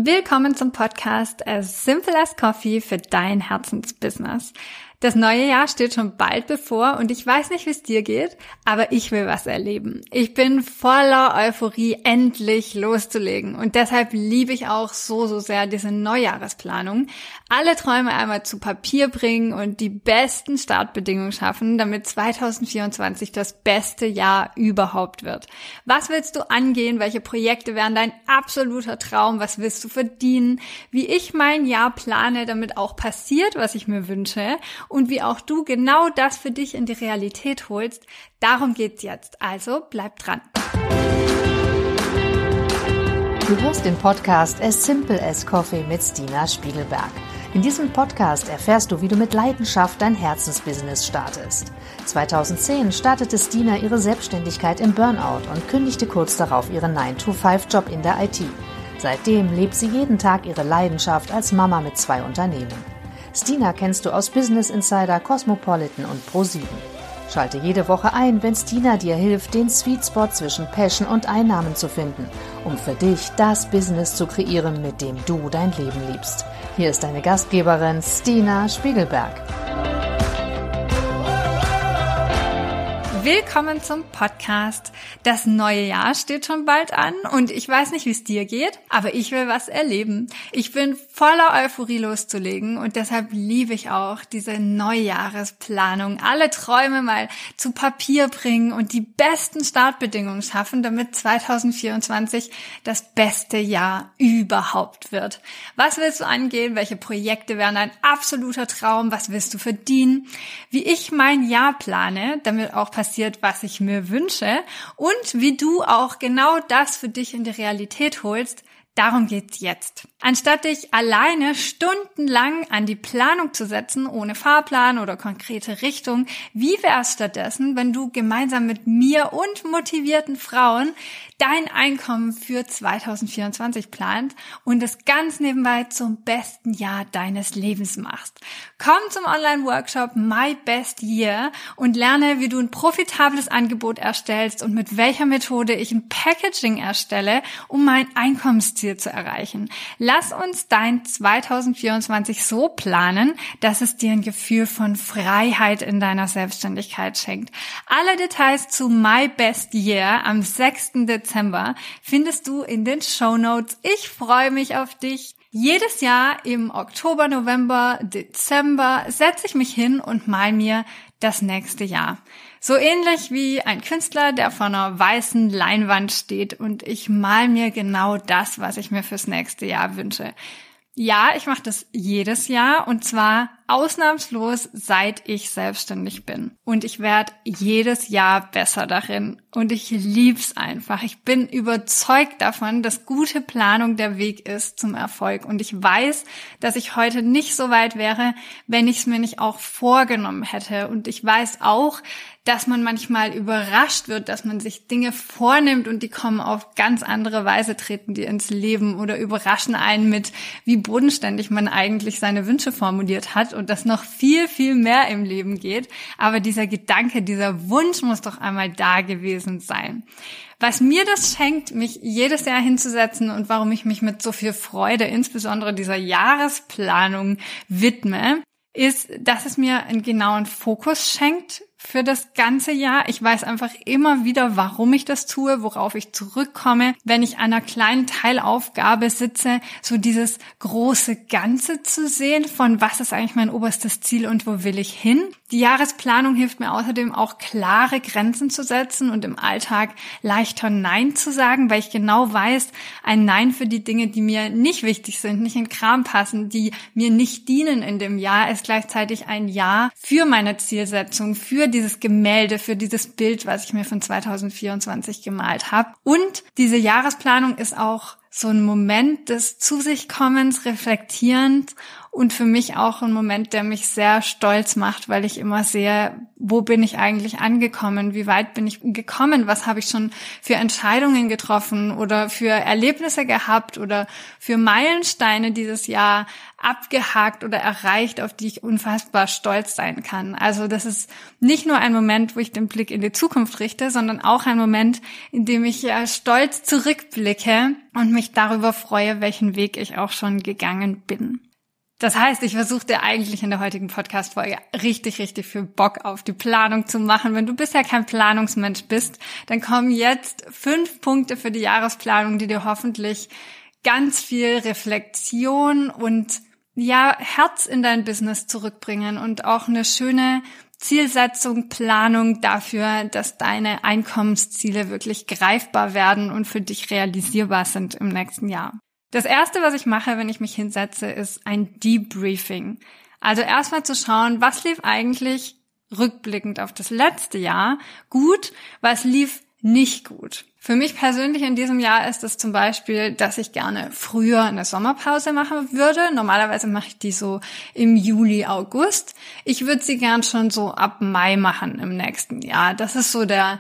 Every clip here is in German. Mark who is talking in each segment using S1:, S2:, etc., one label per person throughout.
S1: Willkommen zum Podcast As Simple as Coffee für dein Herzensbusiness. Das neue Jahr steht schon bald bevor und ich weiß nicht, wie es dir geht, aber ich will was erleben. Ich bin voller Euphorie, endlich loszulegen und deshalb liebe ich auch so sehr diese Neujahresplanung. Alle Träume einmal zu Papier bringen und die besten Startbedingungen schaffen, damit 2024 das beste Jahr überhaupt wird. Was willst du angehen? Welche Projekte wären dein absoluter Traum? Was willst du verdienen? Wie ich mein Jahr plane, damit auch passiert, was ich mir wünsche. Und wie auch du genau das für dich in die Realität holst, darum geht's jetzt. Also bleib dran.
S2: Du hörst den Podcast As Simple as Coffee mit Stina Spiegelberg. In diesem Podcast erfährst du, wie du mit Leidenschaft dein Herzensbusiness startest. 2010 startete Stina ihre Selbstständigkeit im Burnout und kündigte kurz darauf ihren 9-to-5-Job in der IT. Seitdem lebt sie jeden Tag ihre Leidenschaft als Mama mit 2 Unternehmen. Stina kennst du aus Business Insider, Cosmopolitan und Pro7. Schalte jede Woche ein, wenn Stina dir hilft, den Sweet Spot zwischen Passion und Einnahmen zu finden, um für dich das Business zu kreieren, mit dem du dein Leben liebst. Hier ist deine Gastgeberin Stina Spiegelberg.
S1: Willkommen zum Podcast. Das neue Jahr steht schon bald an und ich weiß nicht, wie es dir geht, aber ich will was erleben. Ich bin voller Euphorie loszulegen und deshalb liebe ich auch diese Neujahresplanung. Alle Träume mal zu Papier bringen und die besten Startbedingungen schaffen, damit 2024 das beste Jahr überhaupt wird. Was willst du angehen? Welche Projekte wären dein absoluter Traum? Was willst du verdienen? Wie ich mein Jahr plane, damit auch passiert, was ich mir wünsche und wie du auch genau das für dich in die Realität holst, darum geht's jetzt. Anstatt dich alleine stundenlang an die Planung zu setzen, ohne Fahrplan oder konkrete Richtung, wie wär's stattdessen, wenn du gemeinsam mit mir und motivierten Frauen dein Einkommen für 2024 plant und es ganz nebenbei zum besten Jahr deines Lebens machst? Komm zum Online-Workshop My Best Year und lerne, wie du ein profitables Angebot erstellst und mit welcher Methode ich ein Packaging erstelle, um mein Einkommensziel zu erreichen. Lass uns dein 2024 so planen, dass es dir ein Gefühl von Freiheit in deiner Selbstständigkeit schenkt. Alle Details zu My Best Year am 6. Dezember findest du in den Shownotes. Ich freue mich auf dich. Jedes Jahr im Oktober, November, Dezember setze ich mich hin und mal mir das nächste Jahr. So ähnlich wie ein Künstler, der vor einer weißen Leinwand steht und ich mal mir genau das, was ich mir fürs nächste Jahr wünsche. Ja, ich mache das jedes Jahr und zwar ausnahmslos, seit ich selbstständig bin. Und ich werde jedes Jahr besser darin und ich lieb's einfach. Ich bin überzeugt davon, dass gute Planung der Weg ist zum Erfolg. Und ich weiß, dass ich heute nicht so weit wäre, wenn ich es mir nicht auch vorgenommen hätte. Und ich weiß auch, dass man manchmal überrascht wird, dass man sich Dinge vornimmt und die kommen auf ganz andere Weise, treten die ins Leben oder überraschen einen mit, wie bodenständig man eigentlich seine Wünsche formuliert hat und dass noch viel, viel mehr im Leben geht. Aber dieser Gedanke, dieser Wunsch muss doch einmal da gewesen sein. Was mir das schenkt, mich jedes Jahr hinzusetzen und warum ich mich mit so viel Freude, insbesondere dieser Jahresplanung widme, ist, dass es mir einen genauen Fokus schenkt für das ganze Jahr. Ich weiß einfach immer wieder, warum ich das tue, worauf ich zurückkomme, wenn ich an einer kleinen Teilaufgabe sitze, so dieses große Ganze zu sehen, von was ist eigentlich mein oberstes Ziel und wo will ich hin. Die Jahresplanung hilft mir außerdem auch, klare Grenzen zu setzen und im Alltag leichter Nein zu sagen, weil ich genau weiß, ein Nein für die Dinge, die mir nicht wichtig sind, nicht in den Kram passen, die mir nicht dienen in dem Jahr, ist gleichzeitig ein Ja für meine Zielsetzung, für dieses Gemälde, für dieses Bild, was ich mir von 2024 gemalt habe. Und diese Jahresplanung ist auch so ein Moment des Zu sich Kommens, Reflektierens und für mich auch ein Moment, der mich sehr stolz macht, weil ich immer sehe, wo bin ich eigentlich angekommen, wie weit bin ich gekommen, was habe ich schon für Entscheidungen getroffen oder für Erlebnisse gehabt oder für Meilensteine dieses Jahr abgehakt oder erreicht, auf die ich unfassbar stolz sein kann. Also das ist nicht nur ein Moment, wo ich den Blick in die Zukunft richte, sondern auch ein Moment, in dem ich stolz zurückblicke und mich darüber freue, welchen Weg ich auch schon gegangen bin. Das heißt, ich versuche dir eigentlich in der heutigen Podcast-Folge richtig viel Bock auf die Planung zu machen. Wenn du bisher kein Planungsmensch bist, dann kommen jetzt 5 Punkte für die Jahresplanung, die dir hoffentlich ganz viel Reflexion und Herz in dein Business zurückbringen und auch eine schöne Zielsetzung, Planung dafür, dass deine Einkommensziele wirklich greifbar werden und für dich realisierbar sind im nächsten Jahr. Das Erste, was ich mache, wenn ich mich hinsetze, ist ein Debriefing. Also erstmal zu schauen, was lief eigentlich rückblickend auf das letzte Jahr gut, was lief nicht gut. Für mich persönlich in diesem Jahr ist es zum Beispiel, dass ich gerne früher eine Sommerpause machen würde. Normalerweise mache ich die so im Juli, August. Ich würde sie gern schon so ab Mai machen im nächsten Jahr. Das ist so der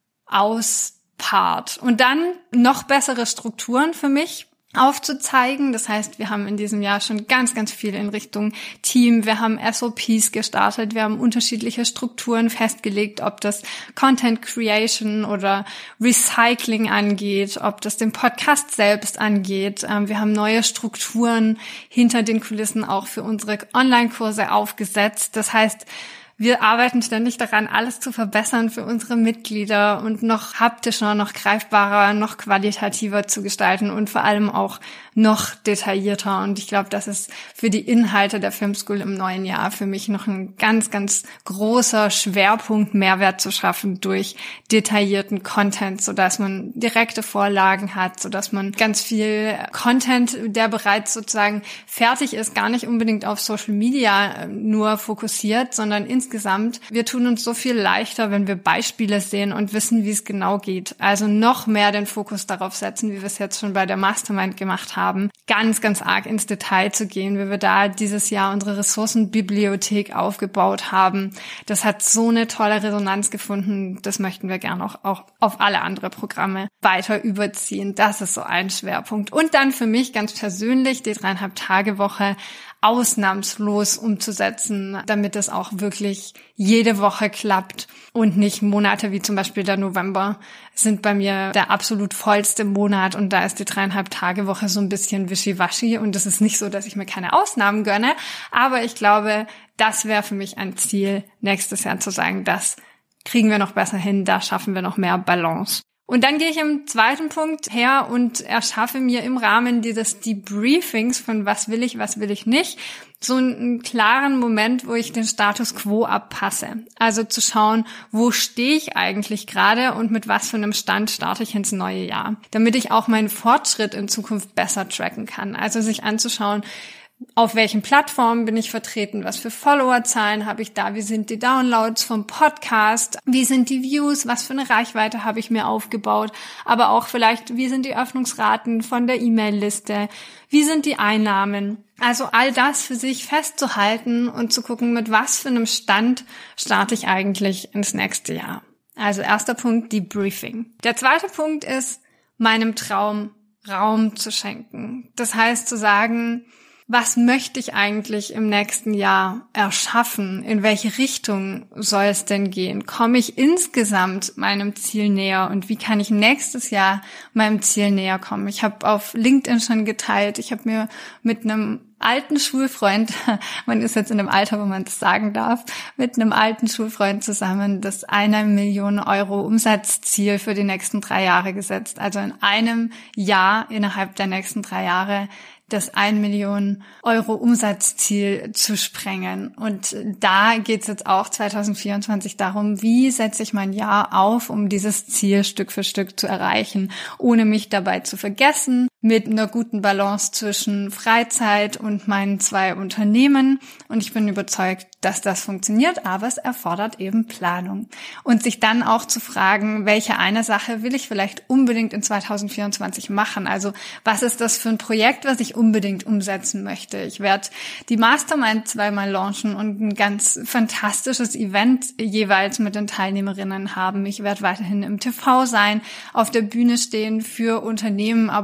S1: Auspart. Und dann noch bessere Strukturen für mich aufzuzeigen. Das heißt, wir haben in diesem Jahr schon ganz viel in Richtung Team. Wir haben SOPs gestartet. Wir haben unterschiedliche Strukturen festgelegt, ob das Content Creation oder Recycling angeht, ob das den Podcast selbst angeht. Wir haben neue Strukturen hinter den Kulissen auch für unsere Online-Kurse aufgesetzt. Das heißt, wir arbeiten ständig daran, alles zu verbessern für unsere Mitglieder und noch haptischer, noch greifbarer, noch qualitativer zu gestalten und vor allem auch noch detaillierter. Und ich glaube, das ist für die Inhalte der Film School im neuen Jahr für mich noch ein ganz großer Schwerpunkt, Mehrwert zu schaffen durch detaillierten Content, sodass man direkte Vorlagen hat, sodass man ganz viel Content, der bereits sozusagen fertig ist, gar nicht unbedingt auf Social Media nur fokussiert, sondern insgesamt, wir tun uns so viel leichter, wenn wir Beispiele sehen und wissen, wie es genau geht. Also noch mehr den Fokus darauf setzen, wie wir es jetzt schon bei der Mastermind gemacht haben, ganz arg ins Detail zu gehen, wie wir da dieses Jahr unsere Ressourcenbibliothek aufgebaut haben. Das hat so eine tolle Resonanz gefunden. Das möchten wir gerne auch auf alle andere Programme weiter überziehen. Das ist so ein Schwerpunkt. Und dann für mich ganz persönlich die 3,5-Tage-Woche ausnahmslos umzusetzen, damit es auch wirklich jede Woche klappt und nicht Monate wie zum Beispiel der November sind bei mir der absolut vollste Monat und da ist die 3,5-Tage-Woche so ein bisschen wischiwaschi und es ist nicht so, dass ich mir keine Ausnahmen gönne, aber ich glaube, das wäre für mich ein Ziel, nächstes Jahr zu sagen, das kriegen wir noch besser hin, da schaffen wir noch mehr Balance. Und dann gehe ich im zweiten Punkt her und erschaffe mir im Rahmen dieses Debriefings von was will ich nicht, so einen klaren Moment, wo ich den Status quo abpasse. Also zu schauen, wo stehe ich eigentlich gerade und mit was für einem Stand starte ich ins neue Jahr, damit ich auch meinen Fortschritt in Zukunft besser tracken kann. Also sich anzuschauen, auf welchen Plattformen bin ich vertreten, was für Followerzahlen habe ich da, wie sind die Downloads vom Podcast, wie sind die Views, was für eine Reichweite habe ich mir aufgebaut, aber auch vielleicht, wie sind die Öffnungsraten von der E-Mail-Liste, wie sind die Einnahmen. Also all das für sich festzuhalten und zu gucken, mit was für einem Stand starte ich eigentlich ins nächste Jahr. Also erster Punkt, Debriefing. Der zweite Punkt ist, meinem Traum Raum zu schenken. Das heißt zu sagen, was möchte ich eigentlich im nächsten Jahr erschaffen? In welche Richtung soll es denn gehen? Komme ich insgesamt meinem Ziel näher? Und wie kann ich nächstes Jahr meinem Ziel näher kommen? Ich habe auf LinkedIn schon geteilt, ich habe mir mit einem alten Schulfreund, man ist jetzt in einem Alter, wo man das sagen darf, mit einem alten Schulfreund zusammen das 1 Million Euro Umsatzziel für die nächsten 3 Jahre gesetzt. Also in einem Jahr innerhalb der nächsten 3 Jahre das 1 Million Euro Umsatzziel zu sprengen. Und da geht's jetzt auch 2024 darum, wie setze ich mein Jahr auf, um dieses Ziel Stück für Stück zu erreichen, ohne mich dabei zu vergessen, mit einer guten Balance zwischen Freizeit und meinen 2 Unternehmen. Und ich bin überzeugt, dass das funktioniert, aber es erfordert eben Planung. Und sich dann auch zu fragen, welche eine Sache will ich vielleicht unbedingt in 2024 machen? Also was ist das für ein Projekt, was ich unbedingt umsetzen möchte? Ich werde die Mastermind 2-mal launchen und ein ganz fantastisches Event jeweils mit den Teilnehmerinnen haben. Ich werde weiterhin im TV sein, auf der Bühne stehen für Unternehmen, aber auch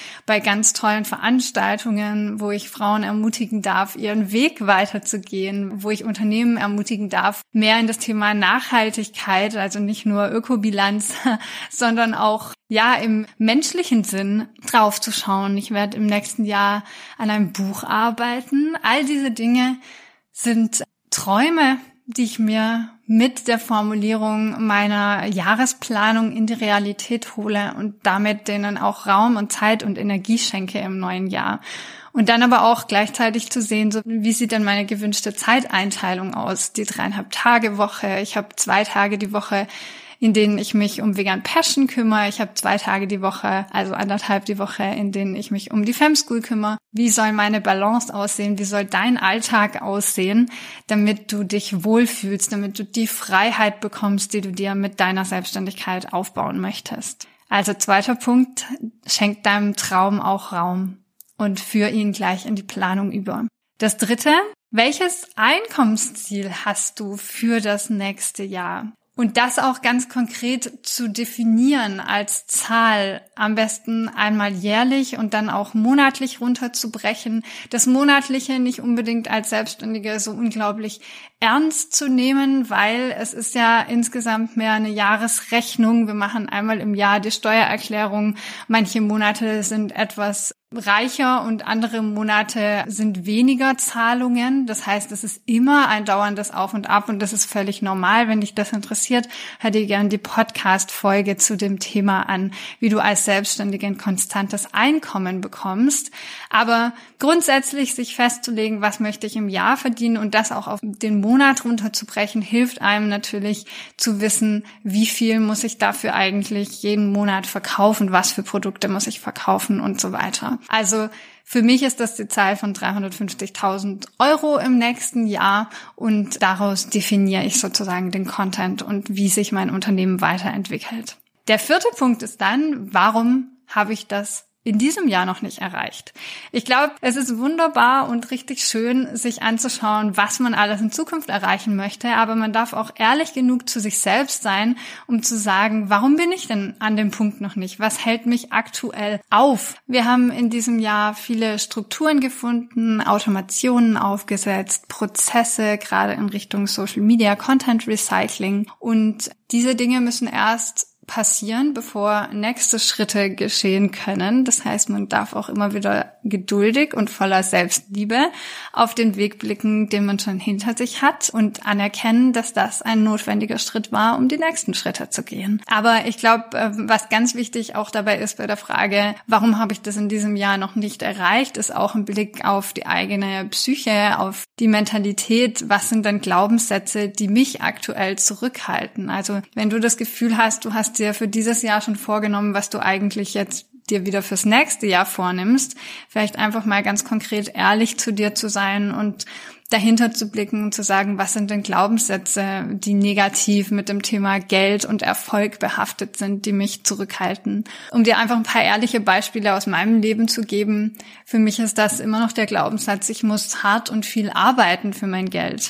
S1: bei ganz tollen Veranstaltungen, wo ich Frauen ermutigen darf, ihren Weg weiterzugehen, wo ich Unternehmen ermutigen darf, mehr in das Thema Nachhaltigkeit, also nicht nur Ökobilanz, sondern auch im menschlichen Sinn draufzuschauen. Ich werde im nächsten Jahr an einem Buch arbeiten. All diese Dinge sind Träume, die ich mir mit der Formulierung meiner Jahresplanung in die Realität hole und damit denen auch Raum und Zeit und Energie schenke im neuen Jahr. Und dann aber auch gleichzeitig zu sehen, so wie sieht denn meine gewünschte Zeiteinteilung aus? Die 3,5-Tage-Woche. Ich habe 2 Tage die Woche, in denen ich mich um Vegan Passion kümmere. Ich habe 2 Tage die Woche, also 1,5 die Woche, in denen ich mich um die Femschool kümmere. Wie soll meine Balance aussehen? Wie soll dein Alltag aussehen, damit du dich wohlfühlst, damit du die Freiheit bekommst, die du dir mit deiner Selbstständigkeit aufbauen möchtest? Also 2. Punkt, schenk deinem Traum auch Raum und führ ihn gleich in die Planung über. Das 3, welches Einkommensziel hast du für das nächste Jahr? Und das auch ganz konkret zu definieren als Zahl, am besten einmal jährlich und dann auch monatlich runterzubrechen. Das Monatliche nicht unbedingt als Selbstständige so unglaublich ernst zu nehmen, weil es ist ja insgesamt mehr eine Jahresrechnung. Wir machen einmal im Jahr die Steuererklärung. Manche Monate sind etwas reicher und andere Monate sind weniger Zahlungen. Das heißt, es ist immer ein dauerndes Auf und Ab und das ist völlig normal. Wenn dich das interessiert, hör dir gerne die Podcast-Folge zu dem Thema an, wie du als Selbstständige ein konstantes Einkommen bekommst. Aber grundsätzlich sich festzulegen, was möchte ich im Jahr verdienen und das auch auf den Monat runterzubrechen, hilft einem natürlich zu wissen, wie viel muss ich dafür eigentlich jeden Monat verkaufen, was für Produkte muss ich verkaufen und so weiter. Also für mich ist das die Zahl von 350.000 € im nächsten Jahr und daraus definiere ich sozusagen den Content und wie sich mein Unternehmen weiterentwickelt. Der 4. Punkt ist dann, warum habe ich das in diesem Jahr noch nicht erreicht? Ich glaube, es ist wunderbar und richtig schön, sich anzuschauen, was man alles in Zukunft erreichen möchte, aber man darf auch ehrlich genug zu sich selbst sein, um zu sagen, warum bin ich denn an dem Punkt noch nicht? Was hält mich aktuell auf? Wir haben in diesem Jahr viele Strukturen gefunden, Automationen aufgesetzt, Prozesse, gerade in Richtung Social Media, Content Recycling, und diese Dinge müssen erst passieren, bevor nächste Schritte geschehen können. Das heißt, man darf auch immer wieder geduldig und voller Selbstliebe auf den Weg blicken, den man schon hinter sich hat, und anerkennen, dass das ein notwendiger Schritt war, um die nächsten Schritte zu gehen. Aber ich glaube, was ganz wichtig auch dabei ist bei der Frage, warum habe ich das in diesem Jahr noch nicht erreicht, ist auch ein Blick auf die eigene Psyche, auf die Mentalität. Was sind denn Glaubenssätze, die mich aktuell zurückhalten? Also wenn du das Gefühl hast, du hast dir für dieses Jahr schon vorgenommen, was du eigentlich jetzt dir wieder fürs nächste Jahr vornimmst, vielleicht einfach mal ganz konkret ehrlich zu dir zu sein und dahinter zu blicken und zu sagen, was sind denn Glaubenssätze, die negativ mit dem Thema Geld und Erfolg behaftet sind, die mich zurückhalten. Um dir einfach ein paar ehrliche Beispiele aus meinem Leben zu geben, für mich ist das immer noch der Glaubenssatz, ich muss hart und viel arbeiten für mein Geld.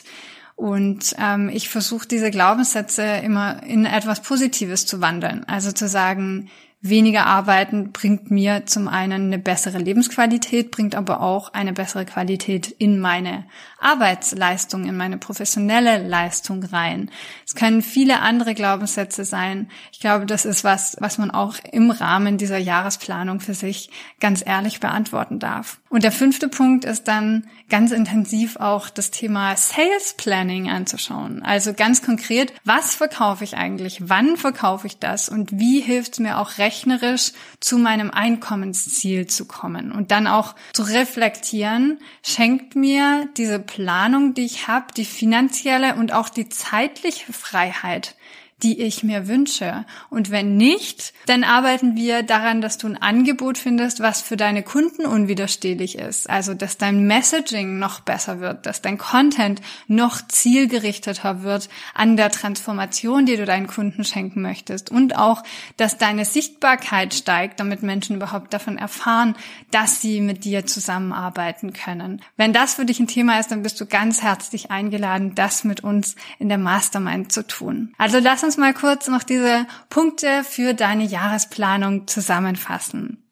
S1: Und ich versuche, diese Glaubenssätze immer in etwas Positives zu wandeln. Also zu sagen, weniger arbeiten bringt mir zum einen eine bessere Lebensqualität, bringt aber auch eine bessere Qualität in meine Arbeitsleistung, in meine professionelle Leistung rein. Es können viele andere Glaubenssätze sein. Ich glaube, das ist was man auch im Rahmen dieser Jahresplanung für sich ganz ehrlich beantworten darf. Und der 5. Punkt ist dann ganz intensiv auch das Thema Sales Planning anzuschauen. Also ganz konkret, was verkaufe ich eigentlich? Wann verkaufe ich das? Und wie hilft es mir auch rechnerisch zu meinem Einkommensziel zu kommen? Und dann auch zu reflektieren, schenkt mir diese Planung, die ich habe, die finanzielle und auch die zeitliche Freiheit, die ich mir wünsche. Und wenn nicht, dann arbeiten wir daran, dass du ein Angebot findest, was für deine Kunden unwiderstehlich ist. Also, dass dein Messaging noch besser wird, dass dein Content noch zielgerichteter wird an der Transformation, die du deinen Kunden schenken möchtest. Und auch, dass deine Sichtbarkeit steigt, damit Menschen überhaupt davon erfahren, dass sie mit dir zusammenarbeiten können. Wenn das für dich ein Thema ist, dann bist du ganz herzlich eingeladen, das mit uns in der Mastermind zu tun. Also lass uns mal kurz noch diese Punkte für deine Jahresplanung zusammenfassen.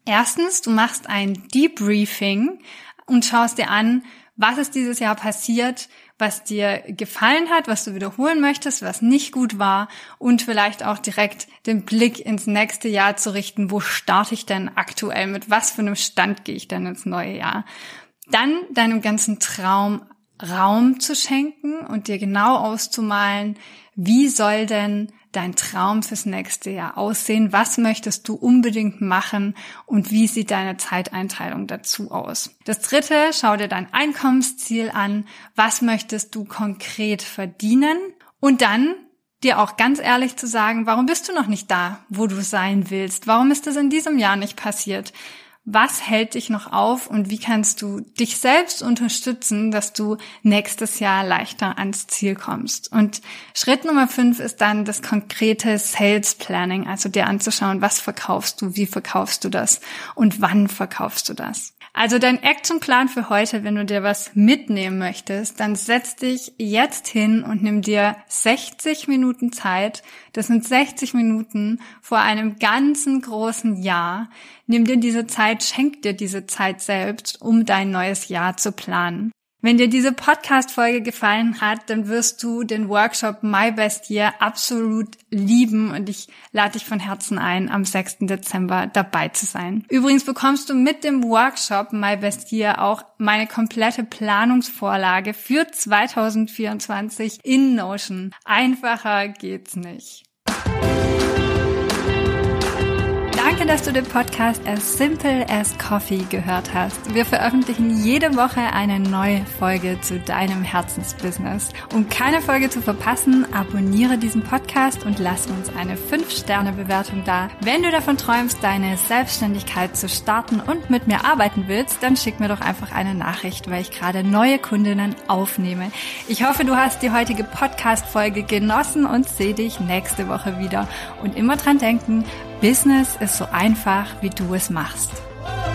S1: Erstens, du machst ein Debriefing und schaust dir an, was ist dieses Jahr passiert, was dir gefallen hat, was du wiederholen möchtest, was nicht gut war und vielleicht auch direkt den Blick ins nächste Jahr zu richten. Wo starte ich denn aktuell? Mit was für einem Stand gehe ich denn ins neue Jahr? Dann deinem ganzen Traum Raum zu schenken und dir genau auszumalen, wie soll denn dein Traum fürs nächste Jahr aussehen? Was möchtest du unbedingt machen und wie sieht deine Zeiteinteilung dazu aus? Das dritte, schau dir dein Einkommensziel an. Was möchtest du konkret verdienen? Und dann dir auch ganz ehrlich zu sagen, warum bist du noch nicht da, wo du sein willst? Warum ist das in diesem Jahr nicht passiert? Was hält dich noch auf und wie kannst du dich selbst unterstützen, dass du nächstes Jahr leichter ans Ziel kommst? Und Schritt Nummer 5 ist dann das konkrete Sales Planning, also dir anzuschauen, was verkaufst du, wie verkaufst du das und wann verkaufst du das? Also dein Actionplan für heute, wenn du dir was mitnehmen möchtest, dann setz dich jetzt hin und nimm dir 60 Minuten Zeit. Das sind 60 Minuten vor einem ganzen großen Jahr. Nimm dir diese Zeit, schenk dir diese Zeit selbst, um dein neues Jahr zu planen. Wenn dir diese Podcast-Folge gefallen hat, dann wirst du den Workshop My Best Year absolut lieben und ich lade dich von Herzen ein, am 6. Dezember dabei zu sein. Übrigens bekommst du mit dem Workshop My Best Year auch meine komplette Planungsvorlage für 2024 in Notion. Einfacher geht's nicht. Danke, dass du den Podcast As Simple as Coffee gehört hast. Wir veröffentlichen jede Woche eine neue Folge zu deinem Herzensbusiness. Um keine Folge zu verpassen, abonniere diesen Podcast und lass uns eine 5-Sterne-Bewertung da. Wenn du davon träumst, deine Selbstständigkeit zu starten und mit mir arbeiten willst, dann schick mir doch einfach eine Nachricht, weil ich gerade neue Kundinnen aufnehme. Ich hoffe, du hast die heutige Podcast-Folge genossen und sehe dich nächste Woche wieder. Und immer dran denken, Business ist so einfach, wie du es machst.